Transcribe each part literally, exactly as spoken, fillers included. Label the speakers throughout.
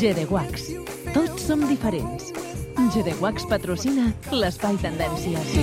Speaker 1: G D Wax. Tots som diferents. G D Wax patrocina l'Espai Tendències.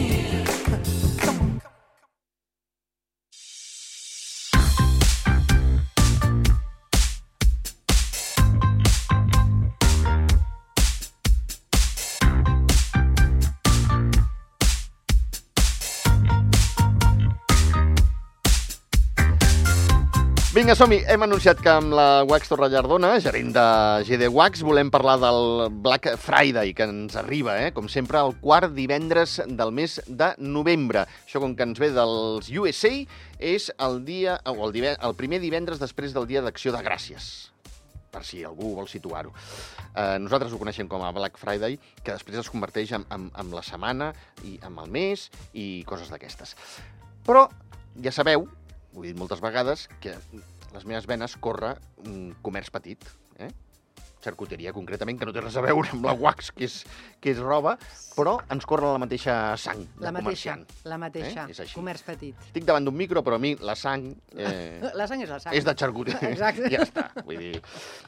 Speaker 2: Vinga, som-hi. Hem anunciat que amb la Wax Torrellardona, gerent de G D Wax, volem parlar del Black Friday, que ens arriba, eh? com sempre, el quart divendres del mes de novembre. Això, com que ens ve dels U S A, és el, dia, o el, diven, el primer divendres després del Dia d'Acció de Gràcies, per si algú vol situar-ho. Eh, nosaltres ho coneixem com a Black Friday, que després es converteix en, en, en la setmana, i en el mes i coses d'aquestes. Però ja sabeu, ho he dit moltes vegades, que les meves venes corre un comerç petit, eh? Xarcuteria, concretament, que no té res a veure amb la Wax, que és, que és roba, però ens corre la mateixa sang de
Speaker 3: la mateixa,
Speaker 2: comerciant.
Speaker 3: La mateixa,
Speaker 2: eh?
Speaker 3: comerç petit.
Speaker 2: Estic davant d'un micro, però a mi la sang... Eh,
Speaker 3: la sang és la sang.
Speaker 2: És de xarcuteria.
Speaker 3: Exacte.
Speaker 2: Ja està, vull dir...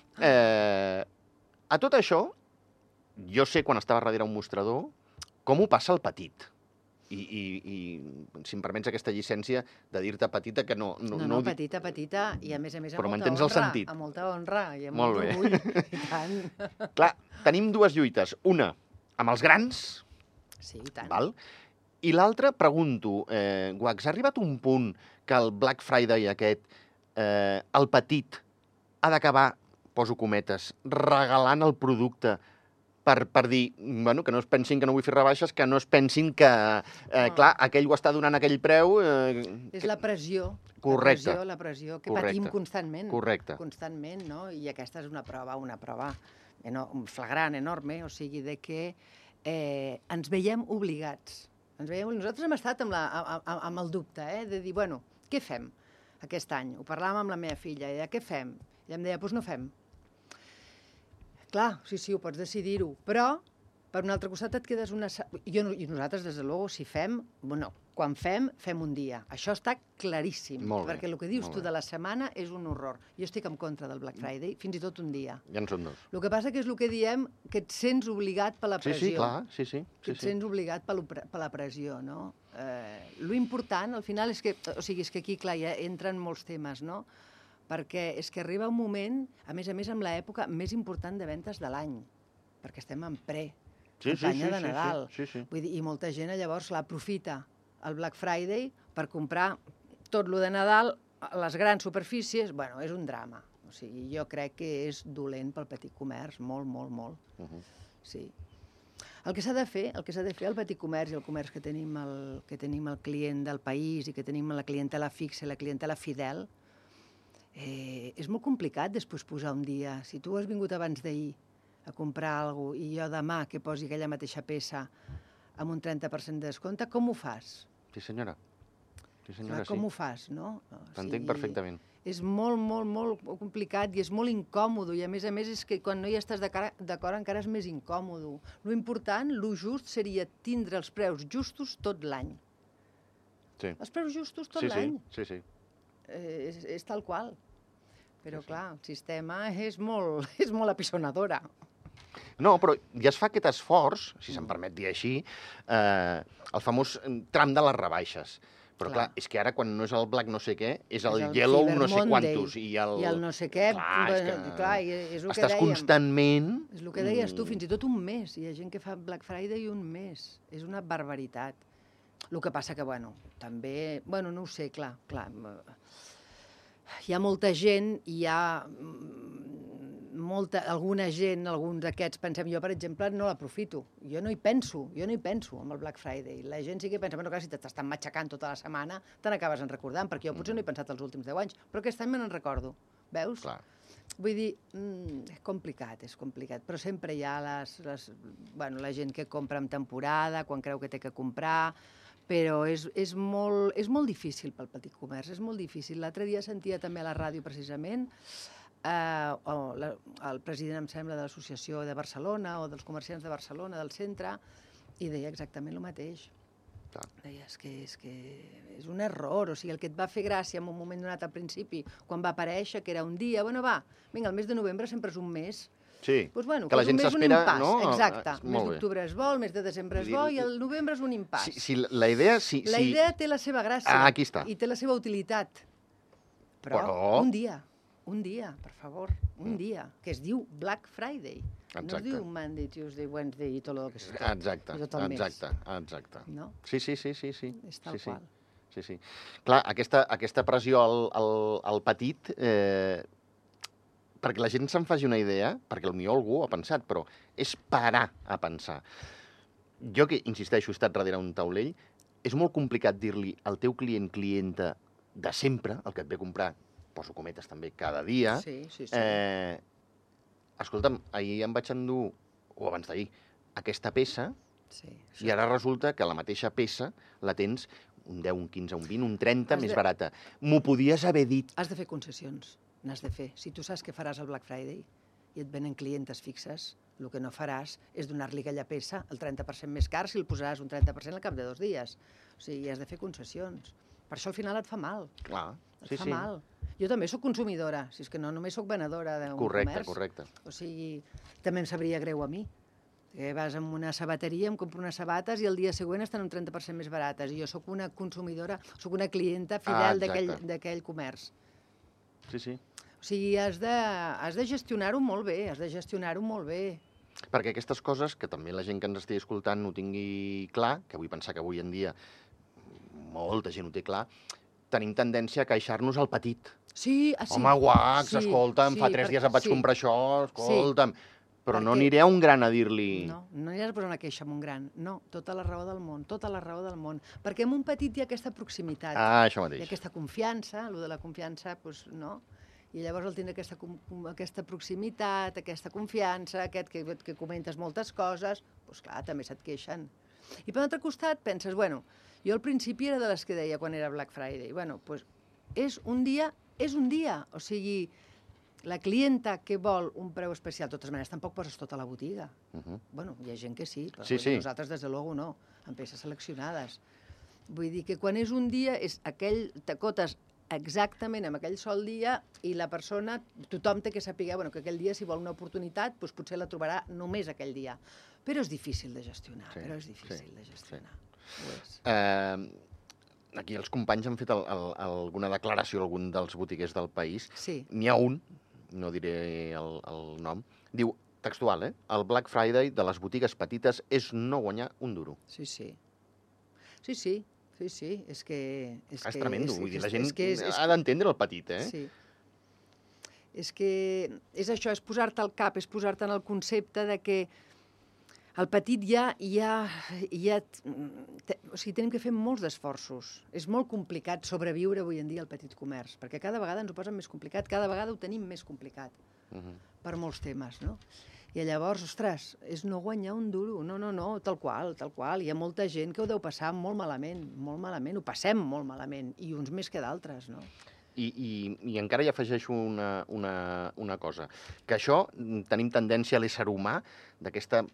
Speaker 2: Eh, a tot això, jo sé, quan estava darrere un mostrador, com ho passa el petit. I, i, i si em permets aquesta llicència de dir-te petita, que no...
Speaker 3: No, no, no petita, petita, i a més a més amb
Speaker 2: però
Speaker 3: molta honra.
Speaker 2: El sentit.
Speaker 3: Amb molta honra i amb
Speaker 2: molt
Speaker 3: molt
Speaker 2: bé.
Speaker 3: orgull. I tant.
Speaker 2: Clar, tenim dues lluites. Una, amb els grans,
Speaker 3: sí, i tant.
Speaker 2: Val? I l'altra, pregunto, eh, Wax, ha arribat un punt que el Black Friday aquest, eh, el petit, ha d'acabar, poso cometes, regalant el producte Per, per dir, bueno, que no es pensin que no vull fer rebaixes, que no es pensin que, eh, clar, aquell ho està donant a aquell preu... Eh,
Speaker 3: és la pressió.
Speaker 2: Correcte.
Speaker 3: La pressió, la pressió que
Speaker 2: Correcte.
Speaker 3: patim constantment.
Speaker 2: Correcte.
Speaker 3: Constantment, no? I aquesta és una prova, una prova eno flagrant, enorme, o sigui, de que eh, ens veiem obligats. Ens veiem... Nosaltres hem estat amb, la, amb, amb el dubte, eh, de dir, bueno, què fem aquest any? Ho parlàvem amb la meva filla, i deia, què fem? I em deia, doncs no fem. Clar, sí, sí, ho pots decidir-ho, però per un altre costat et quedes una... Jo, I nosaltres, des de luego, si fem... Bueno, quan fem, fem un dia. Això està claríssim,
Speaker 2: molt bé,
Speaker 3: perquè el que dius tu
Speaker 2: bé.
Speaker 3: de la setmana és un horror. Jo estic en contra del Black Friday, fins i tot un dia.
Speaker 2: Ja en són dos.
Speaker 3: El que passa que és el que diem, que et sents obligat per la pressió.
Speaker 2: Sí, sí, clar, sí, sí.
Speaker 3: Que et
Speaker 2: sí,
Speaker 3: sents obligat per, per la pressió, no? Eh, lo important, al final, és que... O sigui, és que aquí, clar, ja entren molts temes, no? Perquè és que arriba un moment, a més a més, amb l'època més important de ventes de l'any, perquè estem en pre,
Speaker 2: sí,
Speaker 3: campanya
Speaker 2: sí, sí,
Speaker 3: de Nadal.
Speaker 2: Sí, sí, sí.
Speaker 3: Vull dir, i molta gent llavors l'aprofita el Black Friday per comprar tot lo de Nadal a les grans superfícies. Bueno, és un drama. O sigui, jo crec que és dolent pel petit comerç, molt, molt, molt.
Speaker 2: Uh -huh.
Speaker 3: Sí. El que s'ha de fer, el que s'ha de fer al petit comerç i el comerç que tenim el, que tenim el client del país i que tenim la clientela fixa i la clientela fidel, Eh, és molt complicat després posar un dia. Si tu has vingut abans d'ahir a comprar alguna cosa i jo demà que posi aquella mateixa peça amb un trenta per cent de descompte, com ho fas?
Speaker 2: Sí, senyora. Sí, senyora,
Speaker 3: Clar,
Speaker 2: sí.
Speaker 3: com ho fas, no? O
Speaker 2: T'entenc
Speaker 3: sigui,
Speaker 2: perfectament.
Speaker 3: És molt, molt, molt complicat i és molt incòmodo. I a més a més és que quan no hi estàs d'acord encara és més incòmodo. Lo important, lo just, seria tindre els preus justos tot l'any.
Speaker 2: Sí.
Speaker 3: Els preus justos tot
Speaker 2: sí,
Speaker 3: l'any.
Speaker 2: Sí, sí, sí.
Speaker 3: Eh, és, és tal qual. Però,
Speaker 2: sí, sí.
Speaker 3: clar, el sistema és molt, és molt apisonadora.
Speaker 2: No, però ja es fa aquest esforç, si se'm permet dir així, eh, el famós tram de les rebaixes. Però, clar. clar, és que ara, quan no és el black no sé què, és el, és el yellow no sé quantos. I el,
Speaker 3: I el no sé què.
Speaker 2: Clar, és que...
Speaker 3: clar, és el que
Speaker 2: estàs
Speaker 3: dèiem.
Speaker 2: constantment...
Speaker 3: És el que deies tu, fins i tot un mes. Hi ha gent que fa Black Friday un mes. És una barbaritat. El que passa que, bueno, també... Bueno, no ho sé, clar, clar. Hi ha molta gent, hi ha molta, alguna gent, alguns d'aquests, pensem, jo, per exemple, no l'aprofito. Jo no hi penso, jo no hi penso amb el Black Friday. La gent sí que pensa, bueno, clar, si t'estan matxacant tota la setmana, te n'acabes en recordant, perquè jo potser no he pensat els últims deu anys, però aquest any me n'en recordo, veus?
Speaker 2: Clar.
Speaker 3: Vull dir, mm, és complicat, és complicat, però sempre hi ha les, les, bueno, la gent que compra en temporada, quan creu que té que comprar, però és, és, molt, és molt difícil pel petit comerç, és molt difícil. L'altre dia sentia també a la ràdio, precisament, eh, o la, el president, em sembla, de l'Associació de Barcelona o dels comerciants de Barcelona, del centre, i deia exactament el mateix.
Speaker 2: Clar.
Speaker 3: Deia, és que, és que és un error, o sigui, el que et va fer gràcia en un moment donat al principi, quan va aparèixer, que era un dia, bueno, va, vinga, el mes de novembre sempre és un mes
Speaker 2: Sí,
Speaker 3: Doncs, bueno,
Speaker 2: que la
Speaker 3: és un
Speaker 2: gent
Speaker 3: mes un
Speaker 2: s'espera,
Speaker 3: impàs,
Speaker 2: no?
Speaker 3: exacte.
Speaker 2: És
Speaker 3: El mes
Speaker 2: molt bé.
Speaker 3: d'octubre és bo, el mes de desembre és
Speaker 2: Vull
Speaker 3: bo
Speaker 2: dir,
Speaker 3: i el novembre és un impàs.
Speaker 2: Si, si la idea... Si,
Speaker 3: La
Speaker 2: si...
Speaker 3: idea té la seva gràcia.
Speaker 2: Ah, aquí està.
Speaker 3: I té la seva utilitat. Però,
Speaker 2: Però-
Speaker 3: un dia, un dia, per favor, un
Speaker 2: Mm.
Speaker 3: dia, que es diu Black Friday. No es
Speaker 2: Exacte.
Speaker 3: diu Monday, Tuesday, Wednesday i tot el que és tot.
Speaker 2: Exacte,
Speaker 3: I tot el mes.
Speaker 2: exacte, exacte.
Speaker 3: No?
Speaker 2: Sí, sí, sí, sí, sí.
Speaker 3: És tal
Speaker 2: sí, sí.
Speaker 3: qual.
Speaker 2: Sí, sí. Clar, aquesta, aquesta pressió al, al, al petit, eh, perquè la gent se'n faci una idea, perquè potser algú ho ha pensat, però és parar a pensar. Jo que, insisteixo, he estat darrere un taulell, és molt complicat dir-li al teu client, clienta de sempre, el que et ve a comprar, poso cometes també, cada dia,
Speaker 3: Sí, sí, sí.
Speaker 2: eh, escolta'm, ahir em vaig endur, o abans d'ahir, aquesta peça,
Speaker 3: sí.
Speaker 2: i ara resulta que la mateixa peça la tens un deu, un quinze, un vint, un trenta
Speaker 3: Has
Speaker 2: més
Speaker 3: de-
Speaker 2: barata. M'ho podies haver dit.
Speaker 3: Has de fer concessions, n'has de fer. Si tu saps que faràs el Black Friday i et venen clientes fixes, el que no faràs és donar-li aquella peça el trenta per cent més car si el posaràs un trenta per cent al cap de dos dies. O sigui, has de fer concessions. Per això al final et fa mal.
Speaker 2: Clar,
Speaker 3: Et
Speaker 2: sí,
Speaker 3: fa
Speaker 2: sí.
Speaker 3: mal. Jo també sóc consumidora, si és que no només sóc venedora d'un
Speaker 2: Correcte,
Speaker 3: comerç.
Speaker 2: correcte.
Speaker 3: O sigui, també em sabria greu a mi. Que vas a una sabateria, em compro unes sabates i el dia següent estan un trenta per cent més barates. I jo sóc una consumidora, sóc una clienta
Speaker 2: Ah,
Speaker 3: fidel
Speaker 2: exacte.
Speaker 3: d'aquell d'aquell comerç.
Speaker 2: Sí, sí.
Speaker 3: O sigui, has de, has de gestionar-ho molt bé, has de gestionar-ho molt bé.
Speaker 2: Perquè aquestes coses, que també la gent que ens estigui escoltant ho tingui clar, que vull pensar que avui en dia molta gent ho té clar, tenim tendència a queixar-nos al petit.
Speaker 3: Sí, ah, sí.
Speaker 2: Home, guacs,
Speaker 3: Sí,
Speaker 2: escolta'm,
Speaker 3: sí,
Speaker 2: fa tres
Speaker 3: per-
Speaker 2: dies em vaig
Speaker 3: sí.
Speaker 2: comprar això, escolta'm. Però no
Speaker 3: Perquè-
Speaker 2: aniré a un gran a dir-li...
Speaker 3: No, no aniràs a posar una queixa amb un gran. No, tota la raó del món, tota la raó del món. Perquè amb un petit hi ha aquesta proximitat.
Speaker 2: Ah, això
Speaker 3: Hi ha
Speaker 2: mateix.
Speaker 3: aquesta confiança, el de la confiança, doncs, no? I llavors al tindre aquesta, com- com- aquesta proximitat, aquesta confiança, aquest que, que comentes moltes coses, doncs clar, també se't queixen. I per l'altre costat penses, bueno, jo al principi era de les que deia quan era Black Friday, bueno, doncs és un dia, és un dia, o sigui, la clienta que vol un preu especial, de totes maneres, tampoc poses tota la botiga.
Speaker 2: Uh -huh.
Speaker 3: Bueno, hi ha gent que sí, però
Speaker 2: Sí,
Speaker 3: vull
Speaker 2: sí.
Speaker 3: dir, nosaltres, des de luego, no, amb peces seleccionades. Vull dir que quan és un dia, és aquell, t'acotes exactament en aquell sol dia i la persona, tothom té que saber bueno, que aquell dia, si vol una oportunitat, doncs potser la trobarà només aquell dia. Però és difícil de gestionar,
Speaker 2: Sí,
Speaker 3: però és difícil
Speaker 2: sí,
Speaker 3: de gestionar. Ho és.
Speaker 2: Eh, aquí els companys han fet el, el, alguna declaració a algun dels botiguers del país.
Speaker 3: Sí,
Speaker 2: N'hi ha un, no diré el, el nom, diu, textual, eh? El Black Friday de les botigues petites és no guanyar un duro.
Speaker 3: sí, sí. Sí, sí, sí, sí, és que... És,
Speaker 2: Ah, és
Speaker 3: que,
Speaker 2: tremendo, vull dir, la gent
Speaker 3: és que és, és,
Speaker 2: ha d'entendre el petit, eh?
Speaker 3: Sí. És que és això, és posar-te al cap, és posar-te en el concepte de que el petit ja, ja, ja te, o sigui, tenim que fer molts d'esforços. És molt complicat sobreviure avui en dia al petit comerç, perquè cada vegada ens ho posen més complicat, cada vegada ho tenim més complicat
Speaker 2: Uh -huh.
Speaker 3: per molts temes, no? I llavors, ostres, és no guanyar un duro. No, no, no, tal qual, tal qual. Hi ha molta gent que ho deu passar molt malament, molt malament, ho passem molt malament, i uns més que d'altres, no?
Speaker 2: I, i, I encara hi afegeixo una, una, una cosa, que això mm, tenim tendència a l'ésser humà, d'aquesta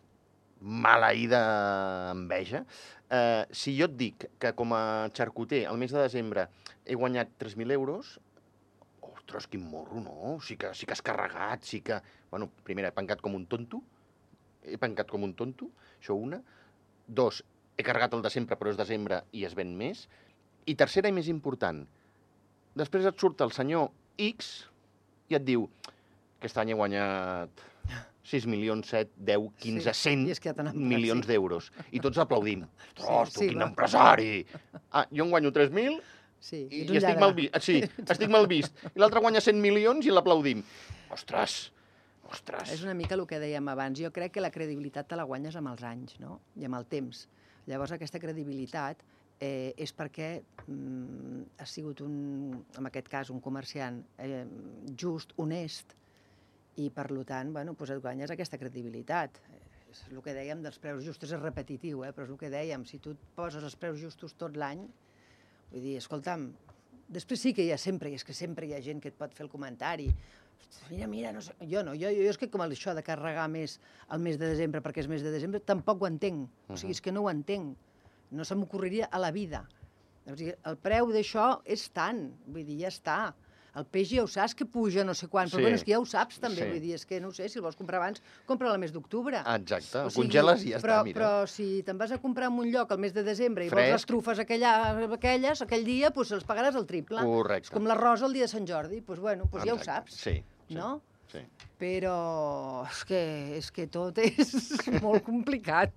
Speaker 2: maleïda enveja. Eh, si jo et dic que com a xarcuter al mes de desembre he guanyat tres mil euros, ostres, quin morro, no? Sí que, sí que has carregat, sí que... Bueno, primera, he pencat com un tonto, he pencat com un tonto, això una. Dos, he carregat el de sempre, però és desembre i es ven més. I tercera i més important, després et surt el senyor X i et diu aquest any he guanyat sis milions, set, deu, quinze,
Speaker 3: Sí,
Speaker 2: cent
Speaker 3: i és que ja t'han emprat,
Speaker 2: milions
Speaker 3: sí.
Speaker 2: d'euros. I tots aplaudim. Ostres, tu,
Speaker 3: sí,
Speaker 2: quin
Speaker 3: va.
Speaker 2: empresari! Ah, jo en guanyo tres mil
Speaker 3: Sí,
Speaker 2: i,
Speaker 3: ets
Speaker 2: i
Speaker 3: un
Speaker 2: estic
Speaker 3: lladre.
Speaker 2: mal vist. Sí, estic mal vist. I l'altre guanya cent milions i l'aplaudim. Ostres, ostres.
Speaker 3: És una mica el que dèiem abans. Jo crec que la credibilitat te la guanyes amb els anys, no? I amb el temps. Llavors, aquesta credibilitat eh, és perquè mm, has sigut, un, en aquest cas, un comerciant eh, just, honest, i, per tant, bueno, doncs et guanyes aquesta credibilitat. És el que dèiem dels preus justos, és repetitiu, eh? Però és el que dèiem. Si tu et poses els preus justos tot l'any, vull dir, escolta'm, després sí que hi ha sempre, i és que sempre hi ha gent que et pot fer el comentari. Mira, mira, no sé, jo no, jo, jo és que com això de carregar més el mes de desembre perquè és mes de desembre, tampoc ho entenc. O sigui, és que no ho entenc. No se m'ocorreria a la vida. O sigui, el preu d'això és tant, vull dir, ja està. El peix ja ho saps que puja no sé quan, però
Speaker 2: Sí.
Speaker 3: bueno, és que ja ho saps també,
Speaker 2: Sí.
Speaker 3: vull dir, és que no ho sé, si el vols comprar abans, compra-la al mes d'octubre.
Speaker 2: Exacte,
Speaker 3: O
Speaker 2: el
Speaker 3: sigui,
Speaker 2: congeles i ja
Speaker 3: però,
Speaker 2: està, mira.
Speaker 3: Però si te'n vas a comprar en un lloc al mes de desembre i vols
Speaker 2: Fresc.
Speaker 3: les trufes aquella, aquelles, aquell dia, doncs els pagaràs el triple.
Speaker 2: Correcte.
Speaker 3: És com l'arròs el dia de Sant Jordi, doncs bueno, doncs ja ho
Speaker 2: Exacte.
Speaker 3: saps.
Speaker 2: Sí, sí.
Speaker 3: No?
Speaker 2: Sí.
Speaker 3: Però és que, és que tot és molt complicat.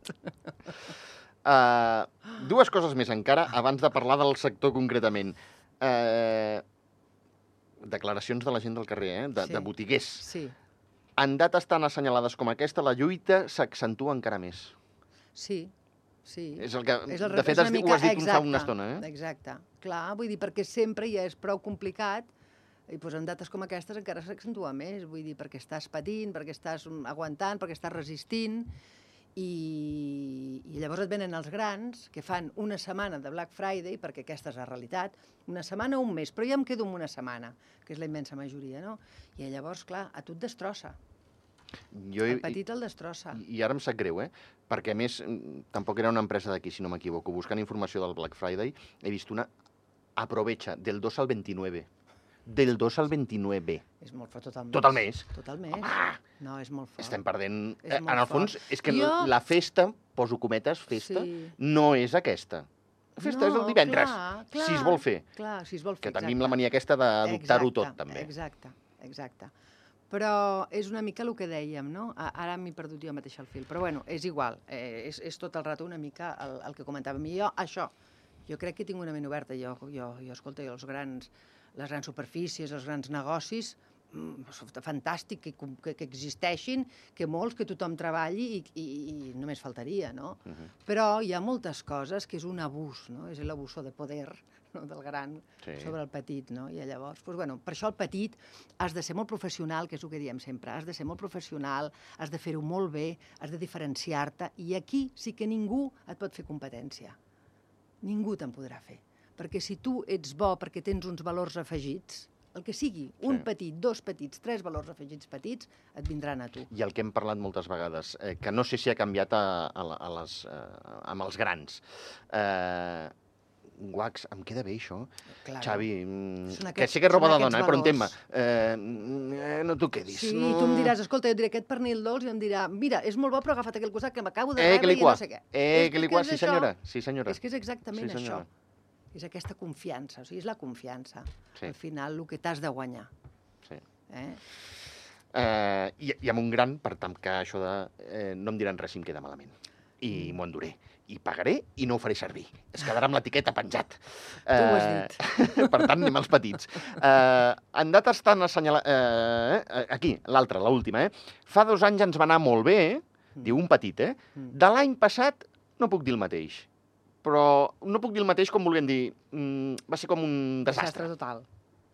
Speaker 2: Uh, dues coses més encara, abans de parlar del sector concretament. Uh, declaracions de la gent del carrer, eh? de,
Speaker 3: Sí.
Speaker 2: de botiguers.
Speaker 3: Sí,
Speaker 2: En dates tan assenyalades com aquesta, la lluita s'accentua encara més.
Speaker 3: sí, sí.
Speaker 2: És el que,
Speaker 3: És el,
Speaker 2: de fet,
Speaker 3: és una
Speaker 2: has, dit-
Speaker 3: mica,
Speaker 2: ho has dit
Speaker 3: exacte,
Speaker 2: fa una estona, eh?
Speaker 3: Exacte. Clar, vull dir, perquè sempre ja és prou complicat i doncs en dates com aquestes encara s'accentua més, vull dir, perquè estàs patint, perquè estàs aguantant, perquè estàs resistint i, i llavors et venen els grans que fan una setmana de Black Friday, perquè aquesta és la realitat, una setmana o un mes, però ja em quedo amb una setmana, que és la immensa majoria, no? I llavors, clar, a tu et destrossa.
Speaker 2: Jo,
Speaker 3: El petit el destrossa.
Speaker 2: I, I ara em sap greu, eh? Perquè, a més, mm, tampoc era una empresa d'aquí, si no m'equivoco. Buscant informació del Black Friday, he vist una aprovecha del dos al veintinueve. Del dos al veintinueve.
Speaker 3: És molt fort, tot el mes.
Speaker 2: Tot el mes.
Speaker 3: Tot el mes.
Speaker 2: Home!
Speaker 3: No, és molt fort.
Speaker 2: Estem perdent...
Speaker 3: És
Speaker 2: Eh,
Speaker 3: molt
Speaker 2: en el fons,
Speaker 3: fort.
Speaker 2: és que
Speaker 3: Jo-
Speaker 2: la festa, poso cometes, festa,
Speaker 3: Sí.
Speaker 2: no és aquesta. La festa és el
Speaker 3: No,
Speaker 2: divendres,
Speaker 3: clar, clar,
Speaker 2: si es vol fer.
Speaker 3: Clar, si es vol fer,
Speaker 2: Que tenim
Speaker 3: exacte.
Speaker 2: la mania aquesta d'adoptar-ho
Speaker 3: Exacte,
Speaker 2: tot, també.
Speaker 3: Exacte, exacte. Però és una mica el que dèiem, no? A- Ara m'he perdut jo mateix el fil. Però bueno, és igual. Eh, és, és tot el rato una mica el, el que comentàvem. I jo, això, jo crec que tinc una ment oberta. Jo, jo, jo escolta, jo els grans, les grans superfícies, els grans negocis, mm, fantàstic que, que, que existeixin, que molts, que tothom treballi i, i, i només faltaria, no?
Speaker 2: Uh -huh.
Speaker 3: Però hi ha moltes coses que és un abús, no? És l'abuso de poder, no? Del gran
Speaker 2: Sí.
Speaker 3: sobre el petit, no? I llavors, doncs, bueno, per això el petit has de ser molt professional, que és el que diem sempre, has de ser molt professional, has de fer-ho molt bé, has de diferenciar-te, i aquí sí que ningú et pot fer competència. Ningú te'n podrà fer. Perquè si tu ets bo perquè tens uns valors afegits, el que sigui, un
Speaker 2: Sí.
Speaker 3: petit, dos petits, tres valors afegits petits, et vindran a tu.
Speaker 2: I el que hem parlat moltes vegades, eh, que no sé si ha canviat a, a, la- a les, eh, amb els grans. Eh, Wax, em queda bé això.
Speaker 3: Claro.
Speaker 2: Xavi, mm,
Speaker 3: Són
Speaker 2: que
Speaker 3: aquests-
Speaker 2: sé que és roba
Speaker 3: són
Speaker 2: de dona, eh, però
Speaker 3: aquests
Speaker 2: entén-me.
Speaker 3: valors.
Speaker 2: Eh, mm, eh, no t'ho quedis.
Speaker 3: Sí,
Speaker 2: no...
Speaker 3: i tu em diràs, escolta, jo diré aquest pernil dolç i em dirà, mira, és molt bo, però agafa't aquell costat que m'acabo de
Speaker 2: Eh, que
Speaker 3: rebre
Speaker 2: li
Speaker 3: i
Speaker 2: qua.
Speaker 3: no sé què.
Speaker 2: Eh,
Speaker 3: És
Speaker 2: que li qua,
Speaker 3: és
Speaker 2: sí
Speaker 3: això.
Speaker 2: senyora, sí senyora.
Speaker 3: És que és exactament
Speaker 2: Sí, senyora.
Speaker 3: això. És aquesta confiança, o sigui, és la confiança.
Speaker 2: Sí.
Speaker 3: Al final, el que t'has de guanyar.
Speaker 2: Sí.
Speaker 3: Eh?
Speaker 2: Eh, i, I amb un gran, per tancar això de... Eh, no em diran res si em queda malament. I
Speaker 3: Mm.
Speaker 2: m'ho enduré. I pagaré i no ho faré servir. Es quedarà amb l'etiqueta penjat.
Speaker 3: Tu ho has
Speaker 2: dit. Per tant, anem als petits. Eh, en dates tan assenyalades... Eh, aquí, l'altra, l'última, eh? Fa dos anys ens va anar molt bé,
Speaker 3: Mm.
Speaker 2: diu un petit, eh?
Speaker 3: Mm.
Speaker 2: De l'any passat no puc dir el mateix. Però no puc dir el mateix com volguem dir. Mm, va ser com un desastre.
Speaker 3: Desastre total.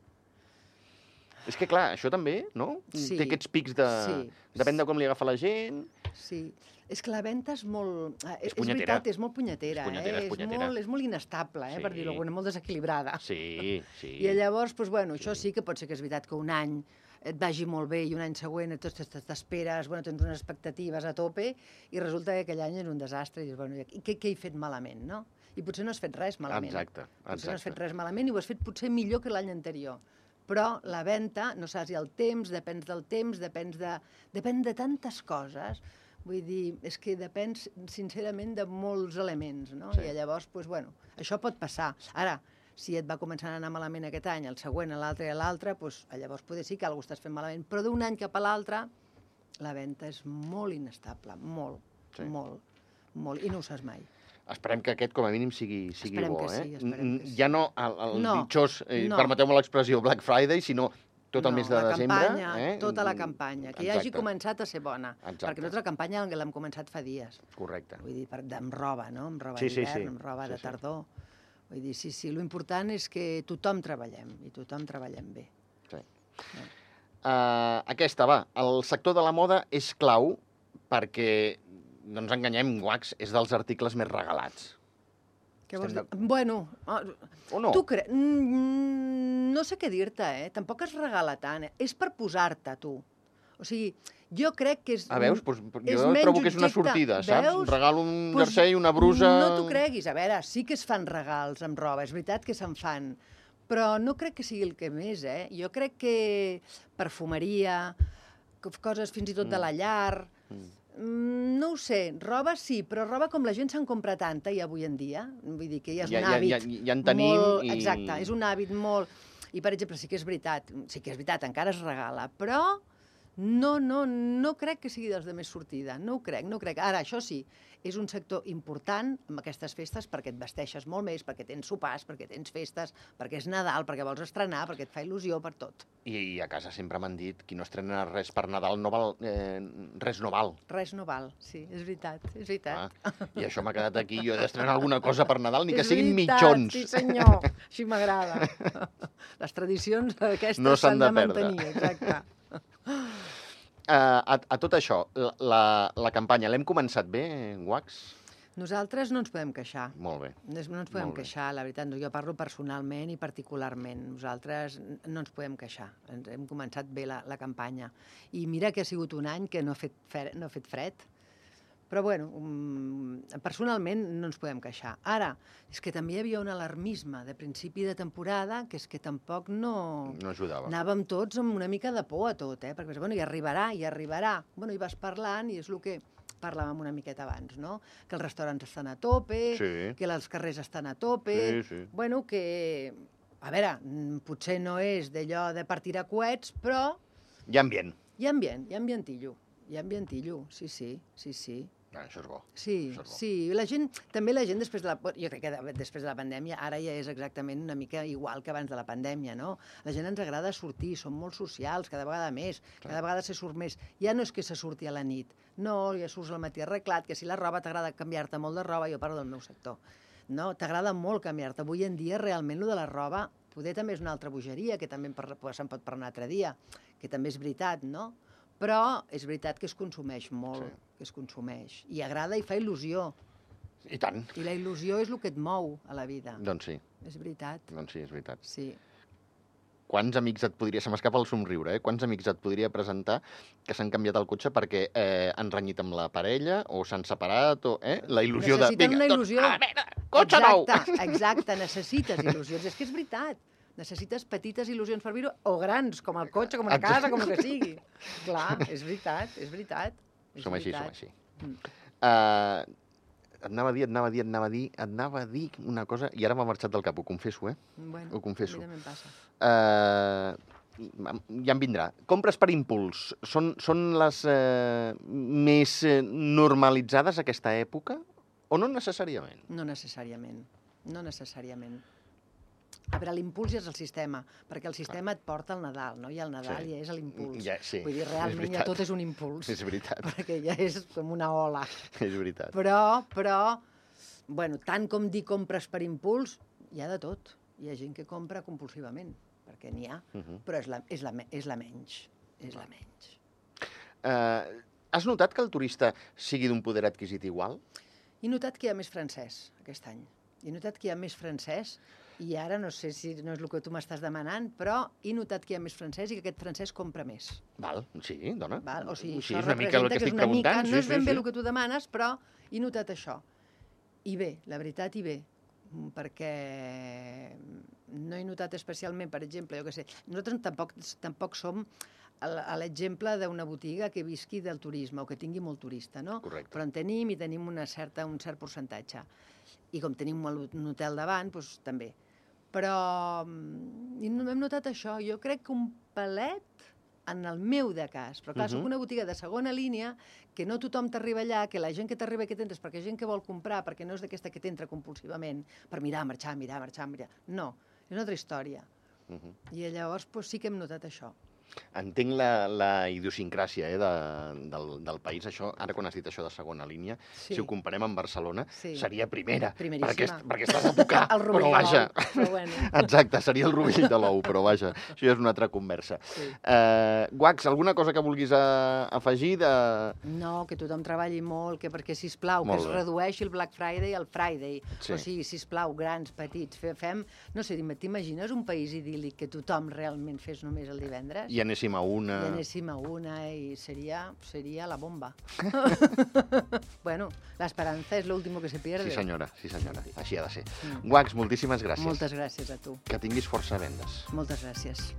Speaker 2: És que, clar, això també, no?
Speaker 3: Sí.
Speaker 2: Té aquests pics de...
Speaker 3: Sí.
Speaker 2: Depèn de com li agafa la gent.
Speaker 3: Sí. És que la venda és molt... eh,
Speaker 2: És
Speaker 3: És
Speaker 2: punyetera.
Speaker 3: veritat, és molt punyetera.
Speaker 2: És punyetera,
Speaker 3: eh?
Speaker 2: és punyetera.
Speaker 3: molt, és molt inestable, eh?
Speaker 2: Sí.
Speaker 3: Per dir-ho alguna, molt desequilibrada.
Speaker 2: Sí, sí.
Speaker 3: I llavors, doncs, bueno,
Speaker 2: Sí.
Speaker 3: això sí que pot ser que és veritat que un any et vagi molt bé i un any següent et- t- t'esperes, bueno, tens unes expectatives a tope i resulta que aquell any és un desastre i dius, bueno, i què, què he fet malament, no? I potser no has fet res malament.
Speaker 2: Exacte,
Speaker 3: Potser no has fet
Speaker 2: exacte.
Speaker 3: res malament i ho has fet potser millor que l'any anterior. Però la venda, no saps, i el temps, depèn del temps, depèn de, depèn de tantes coses. Vull dir, és que depèn, sincerament, de molts elements, no?
Speaker 2: Sí.
Speaker 3: I llavors, doncs, bueno, això pot passar. Ara, si et va començar a anar malament aquest any, el següent, l'altre i l'altre, doncs, llavors poder sí que alguna cosa estàs fent malament. Però d'un any cap a l'altre, la venda és molt inestable, molt,
Speaker 2: Sí.
Speaker 3: molt, molt, i no ho saps mai.
Speaker 2: Esperem que aquest, com a mínim, sigui, sigui
Speaker 3: Esperem
Speaker 2: bo,
Speaker 3: que sí,
Speaker 2: eh?
Speaker 3: esperem
Speaker 2: N-
Speaker 3: que sí.
Speaker 2: Ja no el, el
Speaker 3: No,
Speaker 2: ditxós, eh,
Speaker 3: no.
Speaker 2: permeteu-me l'expressió, Black Friday, sinó tot el
Speaker 3: No,
Speaker 2: mes de
Speaker 3: la
Speaker 2: desembre.
Speaker 3: campanya,
Speaker 2: eh?
Speaker 3: tota la campanya, que ja hagi
Speaker 2: Exacte.
Speaker 3: començat a ser bona.
Speaker 2: Exacte.
Speaker 3: Perquè nosaltres la campanya l'hem començat fa dies.
Speaker 2: Correcte.
Speaker 3: Vull dir, per, amb roba, no? Amb roba
Speaker 2: Sí, sí,
Speaker 3: d'hivern,
Speaker 2: sí.
Speaker 3: amb roba
Speaker 2: Sí,
Speaker 3: de
Speaker 2: sí.
Speaker 3: tardor. Vull dir, sí, sí, l'important és que tothom treballem, i tothom treballem bé.
Speaker 2: Sí. Uh, aquesta, va. El sector de la moda és clau perquè, no ens enganyem, Wax és dels articles més regalats.
Speaker 3: Què vols dir?
Speaker 2: Estem
Speaker 3: Bueno, ah,
Speaker 2: O no?
Speaker 3: tu creus... Mm, no sé què dir-te, eh? Tampoc es regala tant, eh? És per posar-te, tu. O sigui, jo crec que és...
Speaker 2: Ah, veus? Pues,
Speaker 3: és
Speaker 2: jo
Speaker 3: menys
Speaker 2: trobo que és una
Speaker 3: objecte.
Speaker 2: sortida, saps?
Speaker 3: Veus?
Speaker 2: Regalo un
Speaker 3: Pues
Speaker 2: jersei, una brusa...
Speaker 3: No t'ho creguis. A veure, sí que es fan regals amb roba, és veritat que se'n fan, Però no crec que sigui el que més, eh? Jo crec que perfumeria, coses fins i tot de la llar... Mm. No ho sé, roba sí, però roba com la gent se'n compra tanta i avui en dia, vull dir que ja és
Speaker 2: ja,
Speaker 3: un hàbit
Speaker 2: ja, ja, ja en tenim
Speaker 3: molt...
Speaker 2: i...
Speaker 3: Exacte, és un hàbit molt... I, per exemple, sí que és veritat, sí que és veritat, encara es regala, però no, no, no crec que sigui dels de més sortida, no ho crec, no ho crec. Ara, això sí, és un sector important amb aquestes festes perquè et vesteixes molt més, perquè tens sopars, perquè tens festes, perquè és Nadal, perquè vols estrenar, perquè et fa il·lusió, per tot.
Speaker 2: I, i a casa sempre m'han dit, qui no estrena res per Nadal, no val, eh, res no val.
Speaker 3: Res no val, sí, és veritat, és veritat.
Speaker 2: Ah, I això m'ha quedat aquí, jo he d'estrenar alguna cosa per Nadal, ni que
Speaker 3: és
Speaker 2: siguin
Speaker 3: veritat,
Speaker 2: mitjons.
Speaker 3: Sí, senyor, així m'agrada. Les tradicions aquestes
Speaker 2: no
Speaker 3: s'han de,
Speaker 2: de
Speaker 3: mantenir, exacte.
Speaker 2: Uh, a, a tot això, la, la, la campanya, l'hem començat bé, Wax?
Speaker 3: Nosaltres no ens podem queixar.
Speaker 2: Molt bé.
Speaker 3: No ens podem queixar, la veritat. Jo parlo personalment i particularment. Nosaltres no ens podem queixar. Hem començat bé la, la campanya. I mira que ha sigut un any que no ha fet, fer, no ha fet fred, però bueno, um, personalment no ens podem queixar. Ara, és que també hi havia un alarmisme de principi de temporada que és que tampoc no...
Speaker 2: No ajudava.
Speaker 3: Anàvem tots amb una mica de por a tot, eh? Perquè, bueno, hi arribarà, hi arribarà. Bueno, hi vas parlant i és el que parlàvem una miqueta abans, no? Que els restaurants estan a tope,
Speaker 2: sí.
Speaker 3: que els carrers estan a tope...
Speaker 2: Sí, sí.
Speaker 3: Bueno, que... A veure, potser no és d'allò de partir a coets, però...
Speaker 2: Hi ha ambient.
Speaker 3: Hi ha ambient, hi ha ambientillo. Hi ha ambientillo, sí, sí, sí, sí.
Speaker 2: Ah, això és bo.
Speaker 3: Sí,
Speaker 2: això és bo.
Speaker 3: sí. La gent, també la gent després de la... Jo crec que després de la pandèmia ara ja és exactament una mica igual que abans de la pandèmia, no? La gent ens agrada sortir, som molt socials, cada vegada més, cada vegada se surt més. Ja no és que se surti a la nit, no, ja surts al matí arreglat, que si la roba t'agrada canviar-te molt de roba, jo parlo del meu sector, no? T'agrada molt canviar-te. Avui en dia realment lo de la roba poder també és una altra bogeria, que també se'n pot parlar un altre dia, que també és veritat, no? Però és veritat que es consumeix molt, sí. que es consumeix. I agrada i fa il·lusió.
Speaker 2: I tant.
Speaker 3: I la il·lusió és el que et mou a la vida.
Speaker 2: Doncs sí.
Speaker 3: És veritat.
Speaker 2: Doncs sí, és veritat.
Speaker 3: Sí.
Speaker 2: Quants amics et podria... Se m'escapa el somriure, eh? Quants amics et podria presentar que s'han canviat el cotxe perquè eh, han renyit amb la parella o s'han separat o... Eh? La il·lusió
Speaker 3: Necessiten
Speaker 2: de...
Speaker 3: una il·lusió.
Speaker 2: Tot, a veure, cotxe nou!
Speaker 3: Exacte, exacte, necessites il·lusions. És que és veritat. Necessites petites il·lusions per viure, o grans, com el cotxe, com una casa, com el que sigui. Clar, és veritat, és veritat. És
Speaker 2: som així,
Speaker 3: veritat.
Speaker 2: som així. Mm. Uh, et anava a dir, et anava a dir, et anava a dir, et anava a dir una cosa, i ara m'ha marxat del cap, ho confesso, eh?
Speaker 3: Bueno,
Speaker 2: ho confesso.
Speaker 3: a mi també em passa.
Speaker 2: Uh, ja em vindrà. Compres per impuls, són, són les uh, més normalitzades aquesta època? O no necessàriament?
Speaker 3: No necessàriament, no necessàriament. A veure, l'impuls ja és el sistema, perquè el sistema et porta al Nadal, no? I el Nadal sí. ja és l'impuls.
Speaker 2: Ja, sí,
Speaker 3: vull dir, realment ja tot és un impuls.
Speaker 2: És veritat.
Speaker 3: Perquè ja és com una ola.
Speaker 2: És veritat.
Speaker 3: Però, però, bueno, tant com dir compres per impuls, hi ha de tot. Hi ha gent que compra compulsivament, perquè n'hi ha, uh -huh. però és la, és, la, és la menys. És la menys.
Speaker 2: Uh, has notat que el turista sigui d'un poder adquisit igual?
Speaker 3: He notat que hi ha més francès aquest any. He notat que hi ha més francès. I ara no sé si no és el que tu m'estàs demanant, però he notat que hi ha més francès i que aquest francès compra més.
Speaker 2: Val, sí, dona.
Speaker 3: Val? O sigui,
Speaker 2: sí,
Speaker 3: això
Speaker 2: és una mica el que,
Speaker 3: que
Speaker 2: estic
Speaker 3: és una mica,
Speaker 2: preguntant.
Speaker 3: no és
Speaker 2: sí,
Speaker 3: ben
Speaker 2: sí,
Speaker 3: bé
Speaker 2: sí.
Speaker 3: el que tu demanes, però he notat això. I bé, la veritat, i bé, perquè no he notat especialment, per exemple, jo què sé, nosaltres tampoc, tampoc som a l'exemple d'una botiga que visqui del turisme o que tingui molt turista, no?
Speaker 2: Correcte.
Speaker 3: Però en tenim i tenim una certa, un cert percentatge. I com tenim un hotel davant, doncs també. Però no hem notat això. Jo crec que un palet, en el meu de cas, però clar, uh -huh. soc una botiga de segona línia, que no tothom t'arriba allà, que la gent que t'arriba que t'entres perquè gent que vol comprar, perquè no és d'aquesta que t'entra compulsivament, per mirar, marxar, mirar, marxar, mirar. No, és una altra història. Uh -huh. I llavors doncs, sí que hem notat això.
Speaker 2: Entenc la, la idiosincràsia eh, de, del, del país. Això, ara quan has dit això de segona línia, sí. si ho comparem amb Barcelona, sí. seria primera. Perquè, perquè estàs a tocar,
Speaker 3: el
Speaker 2: però vaja.
Speaker 3: Però bueno.
Speaker 2: Exacte, seria el rovell de l'ou, però vaja, això ja és una altra conversa. Sí. Uh, Wax, alguna cosa que vulguis a, afegir? De...
Speaker 3: No, que tothom treballi molt, que perquè, sisplau, molt que es bé. redueixi el Black Friday al Friday. Sí. O sigui, sisplau, grans, petits, fem... No sé, t'imagines un país idíl·lic que tothom realment fes només el divendres?
Speaker 2: I anéssim a una...
Speaker 3: I anéssim a una i seria, seria la bomba. Bueno, l'esperança és l'último que se pierde.
Speaker 2: Sí, senyora, sí, senyora. Així ha de ser.
Speaker 3: Mm.
Speaker 2: Wax, moltíssimes gràcies.
Speaker 3: Moltes gràcies a tu.
Speaker 2: Que tinguis força vendes.
Speaker 3: Moltes gràcies.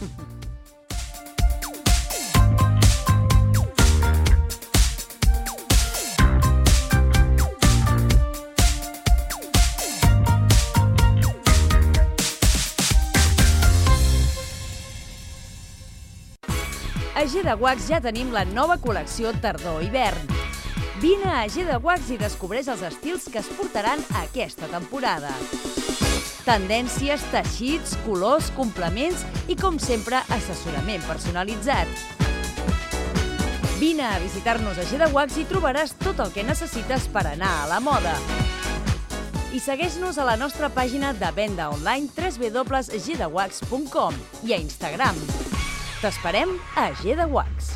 Speaker 4: A G de Wax ja tenim la nova col·lecció tardor-hivern. Vine a G de Wax i descobreix els estils que es portaran aquesta temporada. Tendències, teixits, colors, complements i, com sempre, assessorament personalitzat. Vine a visitar-nos a G de Wax i trobaràs tot el que necessites per anar a la moda. I segueix-nos a la nostra pàgina de venda online w w w punt g de wax punt com i a Instagram. T'esperem a G de Wax.